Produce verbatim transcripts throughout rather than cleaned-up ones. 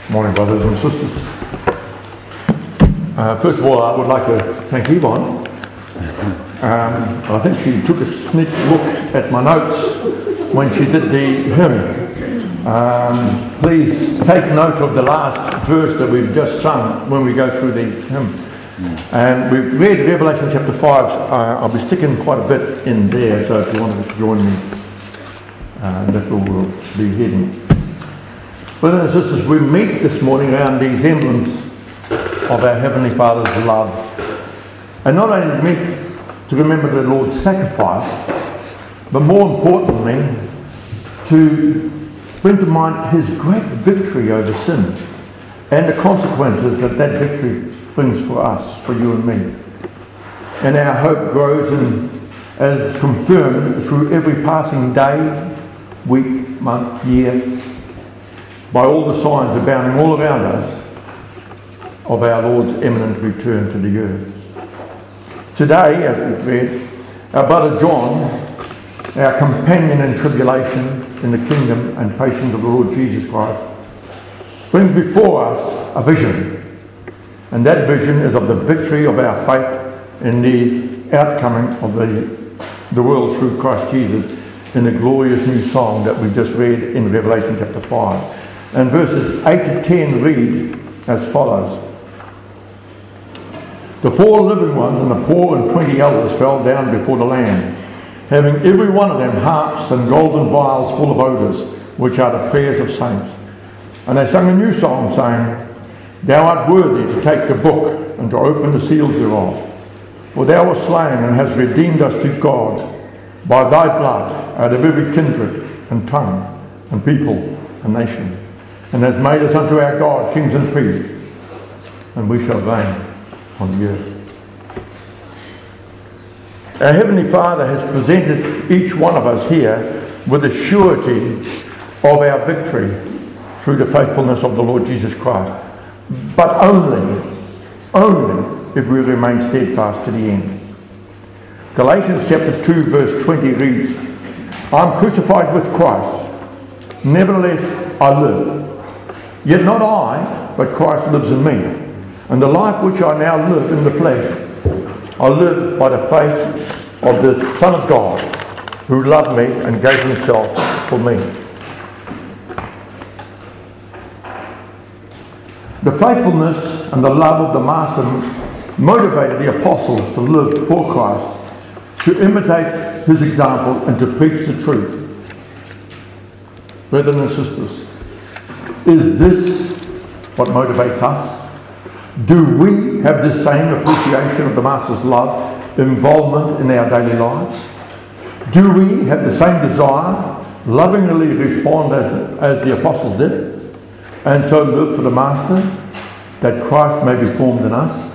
Morning, brothers and sisters. Uh, first of all, I would like to thank Yvonne. Um, I think she took a sneak look at my notes when she did the hymn. Um, please take note of the last verse that we've just sung when we go through the hymn. And we've read Revelation chapter five. Uh, I'll be sticking quite a bit in there, so if you wanted to join me, uh, that's where we'll be heading. Brothers and sisters, we meet this morning around these emblems of our Heavenly Father's love. And not only meet to remember the Lord's sacrifice, but more importantly, to bring to mind His great victory over sin and the consequences that that victory brings for us, for you and me. And our hope grows and as confirmed through every passing day, week, month, year, by all the signs abounding all around us of our Lord's imminent return to the earth. Today, as we've read, our brother John, our companion in tribulation in the kingdom and patience of the Lord Jesus Christ, brings before us a vision. And that vision is of the victory of our faith in the outcoming of the, the world through Christ Jesus in the glorious new song that we've just read in Revelation chapter five. And verses eight to ten read as follows. The four living ones and the four and twenty elders fell down before the Lamb, having every one of them harps and golden vials full of odours, which are the prayers of saints. And they sang a new song, saying, Thou art worthy to take the book and to open the seals thereof. For thou wast slain and hast redeemed us to God by thy blood out of every kindred and tongue and people and nation, and has made us unto our God kings and priests, and we shall reign on the earth. Our Heavenly Father has presented each one of us here with the surety of our victory through the faithfulness of the Lord Jesus Christ, but only, only if we remain steadfast to the end. Galatians chapter two verse twenty reads, I am crucified with Christ, nevertheless I live. Yet not I, but Christ lives in me. And the life which I now live in the flesh, I live by the faith of the Son of God, who loved me and gave himself for me. The faithfulness and the love of the Master motivated the apostles to live for Christ, to imitate his example and to preach the truth. Brothers and sisters, is this what motivates us? Do we have the same appreciation of the Master's love, involvement in our daily lives? Do we have the same desire, lovingly respond as, as the apostles did, and so live for the Master, that Christ may be formed in us?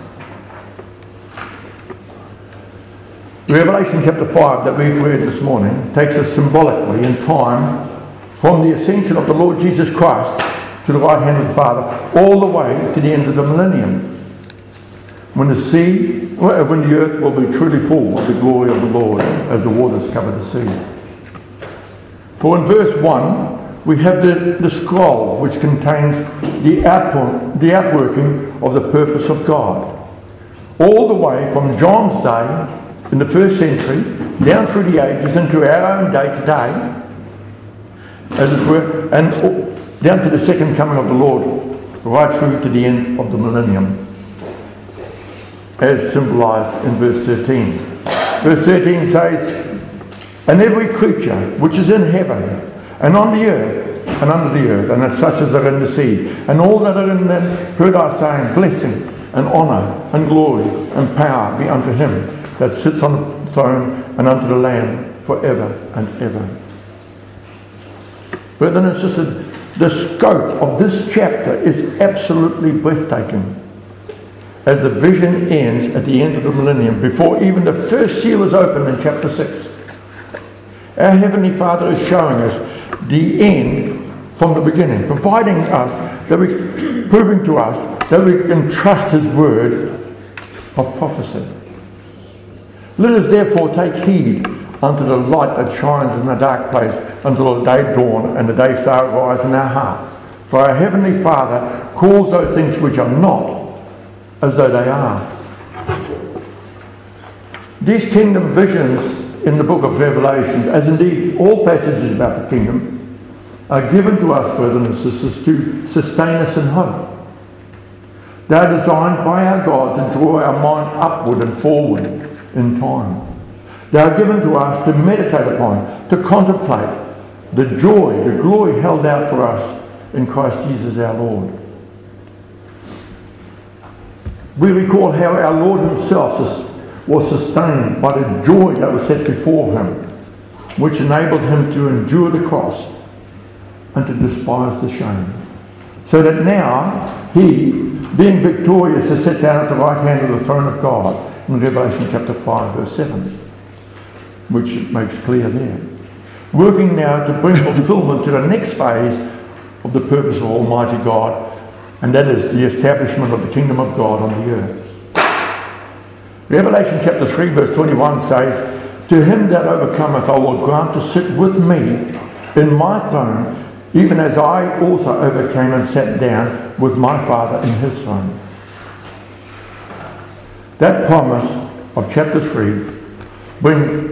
Revelation chapter five that we've read this morning takes us symbolically in time from the ascension of the Lord Jesus Christ to the right hand of the Father, all the way to the end of the millennium, when the sea, when the earth will be truly full of the glory of the Lord as the waters cover the sea. For in verse one, we have the, the scroll which contains the, output, the outworking of the purpose of God. All the way from John's day in the first century, down through the ages into our own day today, as it were, and down to the second coming of the Lord, right through to the end of the millennium, as symbolised in verse thirteen. Verse thirteen says, And every creature which is in heaven, and on the earth, and under the earth, and as such as are in the sea, and all that are in them, heard our saying, Blessing, and honour, and glory, and power be unto him that sits on the throne, and unto the Lamb, for ever and ever. Brothers and sisters, the scope of this chapter is absolutely breathtaking. As the vision ends at the end of the millennium, before even the first seal is opened in chapter six, our Heavenly Father is showing us the end from the beginning, providing us, that we, proving to us that we can trust His word of prophecy. Let us therefore take heed unto the light that shines in the dark place until the day dawn and the day star rise in our heart. For our Heavenly Father calls those things which are not as though they are. These kingdom visions in the book of Revelation, as indeed all passages about the kingdom, are given to us, brothers and sisters, to sustain us in hope. They are designed by our God to draw our mind upward and forward in time. They are given to us to meditate upon, to contemplate the joy, the glory held out for us in Christ Jesus our Lord. We recall how our Lord himself was sustained by the joy that was set before him, which enabled him to endure the cross and to despise the shame. So that now he, being victorious, is set down at the right hand of the throne of God in Revelation chapter five verse seven, which it makes clear there. Working now to bring fulfillment to the next phase of the purpose of Almighty God, and that is the establishment of the kingdom of God on the earth. Revelation chapter three verse twenty-one says, "To him that overcometh I will grant to sit with me in my throne, even as I also overcame and sat down with my Father in his throne." That promise of chapter three bring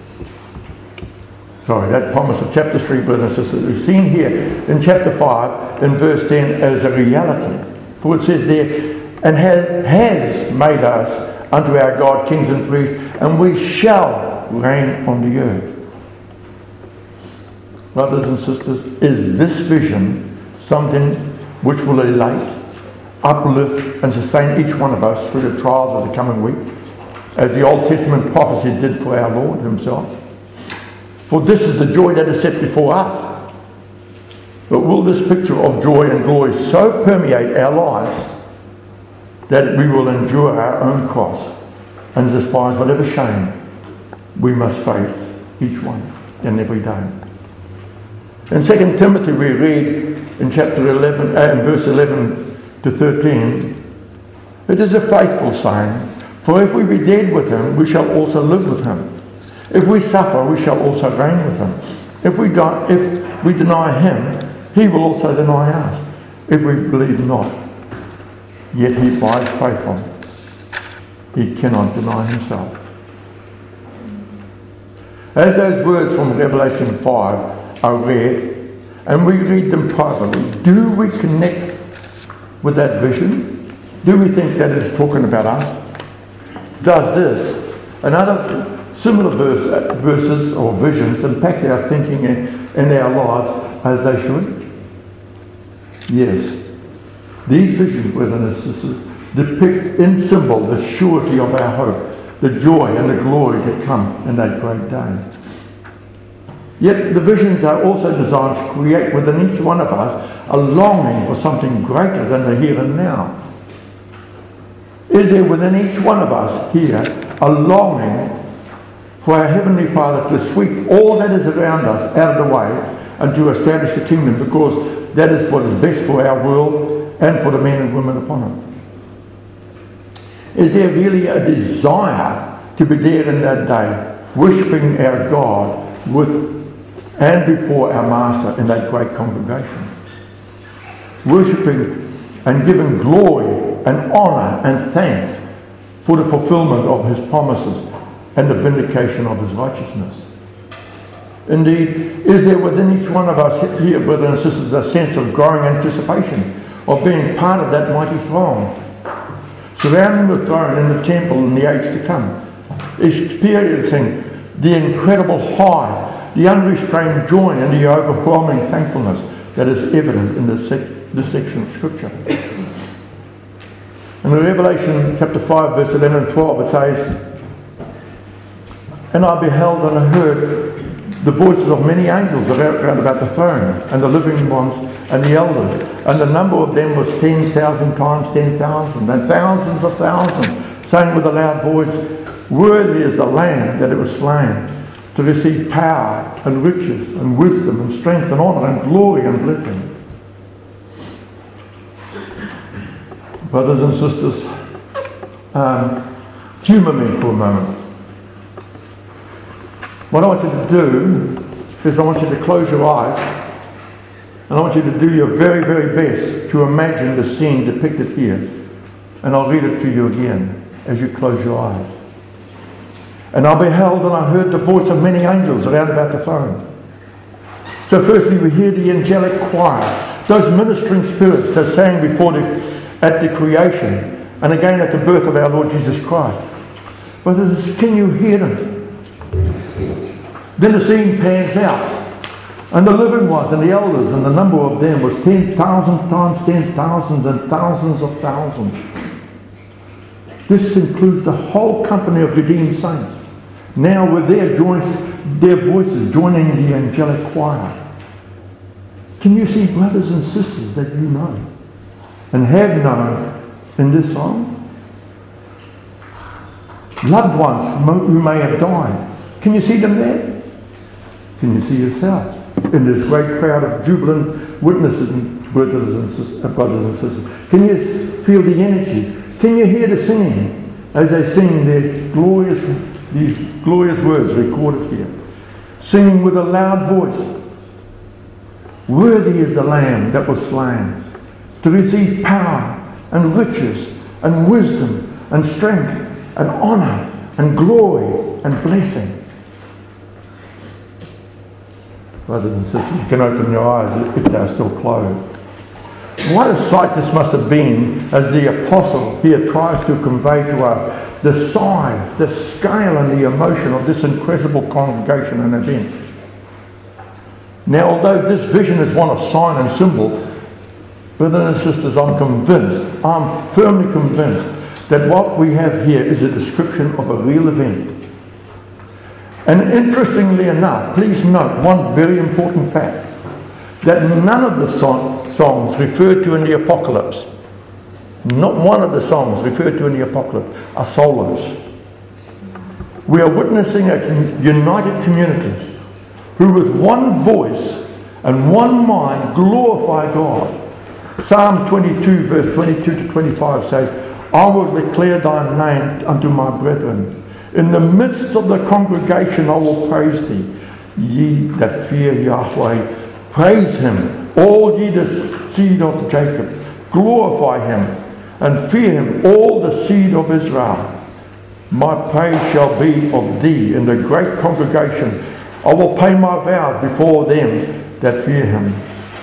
sorry, that promise of chapter three, brothers and sisters, is seen here in chapter five in verse ten as a reality. For it says there, "And has, has made us unto our God kings and priests, and we shall reign on the earth." Brothers and sisters, is this vision something which will elate, uplift and sustain each one of us through the trials of the coming week, as the Old Testament prophecy did for our Lord himself? For this is the joy that is set before us. But will this picture of joy and glory so permeate our lives that we will endure our own cross and despise whatever shame we must face each one and every day? In Second Timothy we read in chapter eleven, uh, in verse eleven to thirteen, "It is a faithful saying, for if we be dead with him, we shall also live with him. If we suffer, we shall also reign with him. If we die, if we deny him, he will also deny us. If we believe not, yet he abides faithful. He cannot deny himself." As those words from Revelation five are read, and we read them privately, do we connect with that vision? Do we think that it's talking about us? Does this and other similar verse, verses or visions impact our thinking and, and our lives as they should? Yes. These visions, brothers and sisters, depict in symbol the surety of our hope, the joy and the glory that come in that great day. Yet the visions are also designed to create within each one of us a longing for something greater than the here and now. Is there within each one of us here a longing for our Heavenly Father to sweep all that is around us out of the way and to establish the kingdom, because that is what is best for our world and for the men and women upon it? Is there really a desire to be there in that day, worshipping our God with and before our Master in that great congregation? Worshipping and giving glory and honour and thanks for the fulfilment of his promises and the vindication of his righteousness. Indeed, is there within each one of us here, brothers and sisters, a sense of growing anticipation of being part of that mighty throng, surrounding the throne in the temple in the age to come, experiencing the incredible high, the unrestrained joy and the overwhelming thankfulness that is evident in this, sec- this section of Scripture? In Revelation chapter five, verse eleven and twelve, it says, "And I beheld and I heard the voices of many angels around about the throne, and the living ones and the elders, and the number of them was ten thousand times ten thousand, and thousands of thousands, saying with a loud voice, Worthy is the Lamb that it was slain, to receive power and riches and wisdom and strength and honour and glory and blessing." Brothers and sisters, um, humour me for a moment. What I want you to do is I want you to close your eyes And I want you to do your very, very best to imagine the scene depicted here. And I'll read it to you again as you close your eyes. And I beheld and I heard the voice of many angels around about the throne. So firstly we hear the angelic choir, those ministering spirits that sang before the, at the creation and again at the birth of our Lord Jesus Christ. Brothers, can you hear them? Then the scene pans out. And the living ones and the elders, and the number of them was ten thousand times ten thousands and thousands of thousands. This includes the whole company of redeemed saints. Now with their, joins, their voices joining the angelic choir. Can you see brothers and sisters that you know and have known in this song? Loved ones who may have died. Can you see them there? Can you see yourself in this great crowd of jubilant witnesses and brothers and sisters, brothers and sisters? Can you feel the energy? Can you hear the singing as they sing these glorious, these glorious words recorded here? Singing with a loud voice. Worthy is the Lamb that was slain to receive power and riches and wisdom and strength and honour and glory and blessing. Brothers and sisters, you can open your eyes if they're still closed. What a sight this must have been as the apostle here tries to convey to us the size, the scale and the emotion of this incredible congregation and event. Now, although this vision is one of sign and symbol, brothers and sisters, I'm convinced, I'm firmly convinced that what we have here is a description of a real event. And interestingly enough, please note one very important fact, that none of the song, songs referred to in the Apocalypse, not one of the songs referred to in the Apocalypse, are solos. We are witnessing a united community who with one voice and one mind glorify God. Psalm twenty-two verse twenty-two to twenty-five says, I will declare thy name unto my brethren. In the midst of the congregation I will praise thee. Ye that fear Yahweh, praise him. All ye the seed of Jacob, glorify him, and fear him, all the seed of Israel. My praise shall be of thee in the great congregation. I will pay my vows before them that fear him.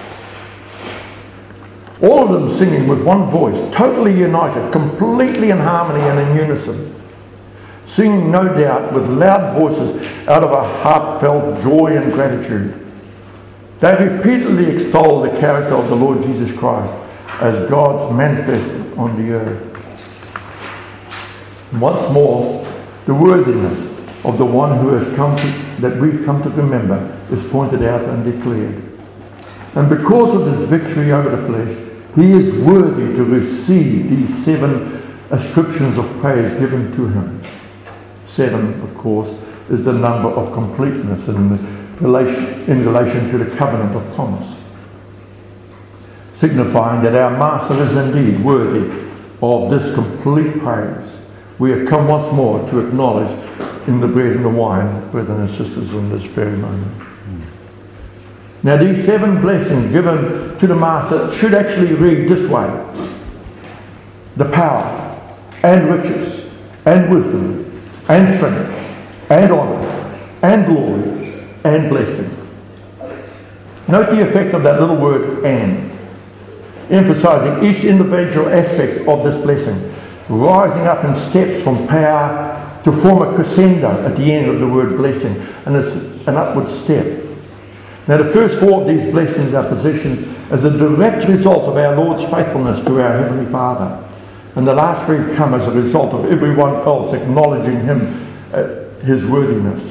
All of them singing with one voice, totally united, completely in harmony and in unison. Singing, no doubt, with loud voices out of a heartfelt joy and gratitude. They repeatedly extol the character of the Lord Jesus Christ as God's manifested on the earth. Once more, the worthiness of the one who has come to, that we've come to remember is pointed out and declared. And because of this victory over the flesh, he is worthy to receive these seven ascriptions of praise given to him. Seven, of course, is the number of completeness in relation, in relation to the covenant of promise, signifying that our Master is indeed worthy of this complete praise. We have come once more to acknowledge in the bread and the wine, brothers and sisters, in this very moment. Now these seven blessings given to the Master should actually read this way: the power and riches and wisdom and strength and honour and glory and blessing. Note the effect of that little word "and," emphasising each individual aspect of this blessing, rising up in steps from power to form a crescendo at the end of the word blessing, and it's an upward step. Now the first four of these blessings are positioned as a direct result of our Lord's faithfulness to our Heavenly Father, and the last three come as a result of everyone else acknowledging him, uh, his worthiness.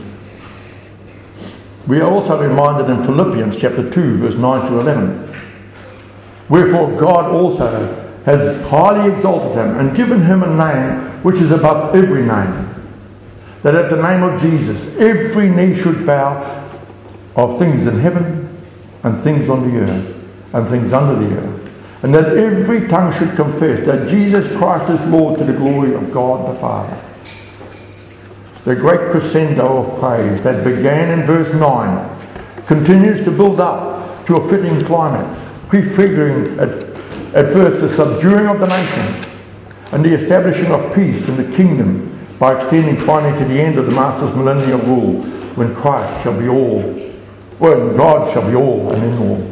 We are also reminded in Philippians chapter two verse nine to eleven, wherefore God also has highly exalted him and given him a name which is above every name, that at the name of Jesus every knee should bow, of things in heaven and things on the earth and things under the earth, and that every tongue should confess that Jesus Christ is Lord, to the glory of God the Father. The great crescendo of praise that began in verse nine continues to build up to a fitting climax, prefiguring at, at first the subduing of the nations and the establishing of peace in the kingdom by extending finally to the end of the Master's millennial rule, when Christ shall be all, when God shall be all and in all.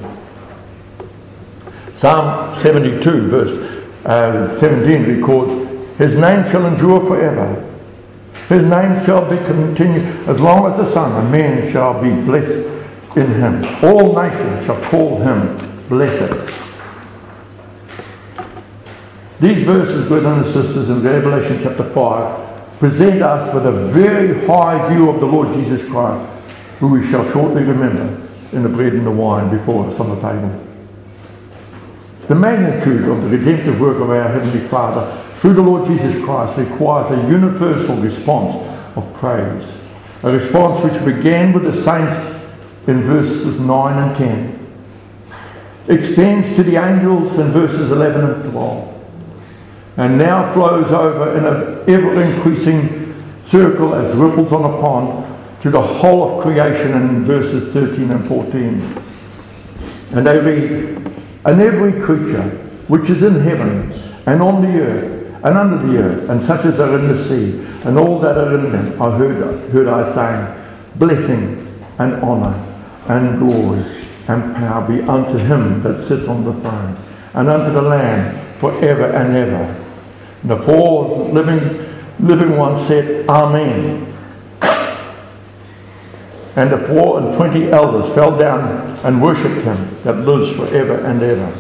Psalm seventy-two, verse uh, seventeen records, His name shall endure forever. His name shall be continued as long as the sun, and men shall be blessed in him. All nations shall call him blessed. These verses, brothers and sisters, in Revelation chapter five, present us with a very high view of the Lord Jesus Christ, who we shall shortly remember in the bread and the wine before us on the table. The magnitude of the redemptive work of our Heavenly Father through the Lord Jesus Christ requires a universal response of praise, a response which began with the saints in verses nine and ten, extends to the angels in verses eleven and twelve, and now flows over in an ever-increasing circle as ripples on a pond to the whole of creation in verses thirteen and fourteen. And they read, and every creature which is in heaven and on the earth and under the earth, and such as are in the sea, and all that are in them, I heard, heard I saying, blessing and honour and glory and power be unto him that sits on the throne, and unto the Lamb for ever and ever. And the four living, living ones said, Amen. And the four and twenty elders fell down and worshipped him that lives for ever and ever.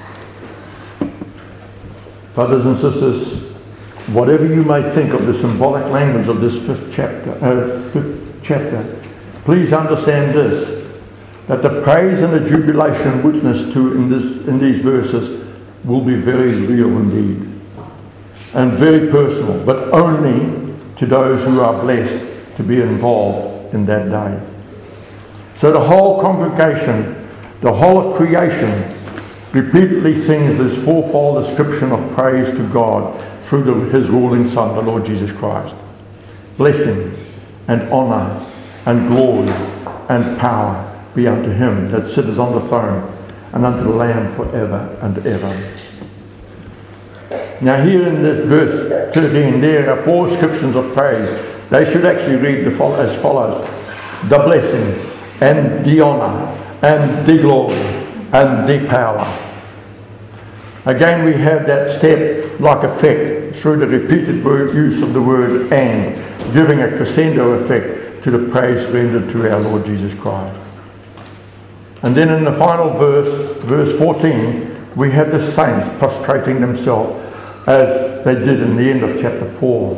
Brothers and sisters, whatever you may think of the symbolic language of this fifth chapter, uh, fifth chapter, please understand this, that the praise and the jubilation witnessed to in, this, in these verses will be very real indeed, and very personal, but only to those who are blessed to be involved in that day. So the whole congregation, the whole of creation, repeatedly sings this fourfold ascription of praise to God through the, his ruling Son, the Lord Jesus Christ. Blessing and honour and glory and power be unto him that sitteth on the throne, and unto the Lamb for ever and ever. Now here in this verse thirteen, there are four descriptions of praise. They should actually read the follow, as follows: the blessing, and the honour, and the glory, and the power. Again, we have that step-like effect through the repeated word, use of the word and, giving a crescendo effect to the praise rendered to our Lord Jesus Christ. And then in the final verse, verse fourteen, we have the saints prostrating themselves as they did in the end of chapter four,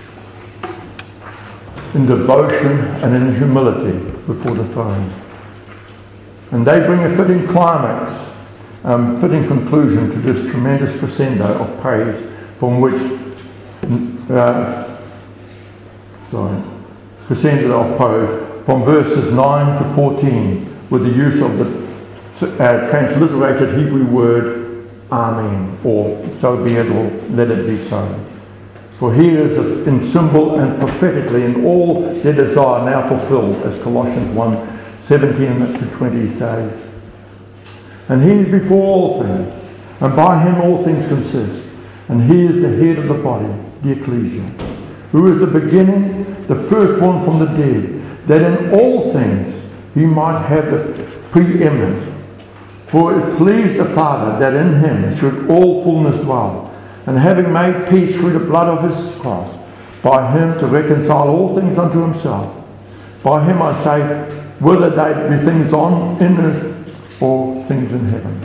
in devotion and in humility before the throne. And they bring a fitting climax, um, fitting conclusion to this tremendous crescendo of praise from which, uh, sorry, crescendo of praise from verses nine to fourteen with the use of the uh, transliterated Hebrew word Amen, or so be it, or let it be so. For here is in symbol and prophetically in all their desire now fulfilled, as Colossians one, seventeen to twenty says. And he is before all things, and by him all things consist. And he is the head of the body, the ecclesia, who is the beginning, the firstborn from the dead, that in all things he might have the preeminence. For it pleased the Father that in him should all fullness dwell, and having made peace through the blood of his cross, by him to reconcile all things unto himself. By him I say, whether they be things on in earth or things in heaven.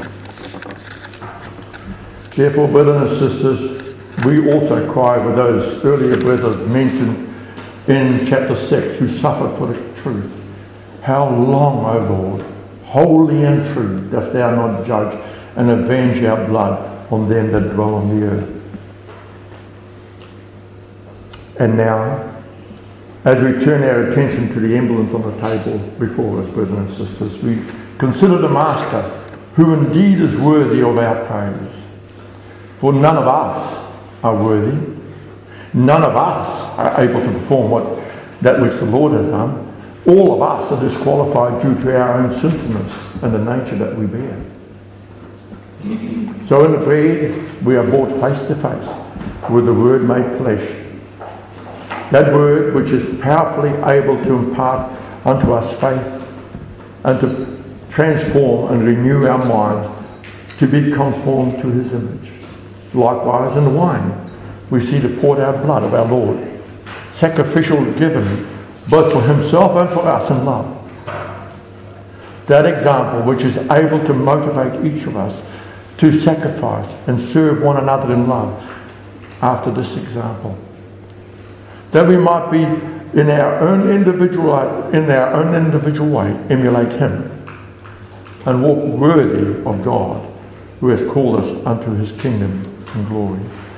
Therefore, brothers and sisters, we also cry with those earlier brothers mentioned in chapter six, who suffered for the truth. How long, O Lord, holy and true, dost thou not judge and avenge our blood on them that dwell on the earth? And now, as we turn our attention to the emblems on the table before us, brothers and sisters, we consider the Master, who indeed is worthy of our praise. For none of us are worthy. None of us are able to perform what that which the Lord has done. All of us are disqualified due to our own sinfulness and the nature that we bear. So in the bread, we are brought face to face with the Word made flesh. That Word which is powerfully able to impart unto us faith and to transform and renew our mind to be conformed to His image. Likewise in the wine, we see the poured out blood of our Lord, sacrificial given both for Himself and for us in love. That example which is able to motivate each of us to sacrifice and serve one another in love after this example. That we might be in our own individual in our own individual way emulate Him and walk worthy of God who has called us unto His kingdom and glory.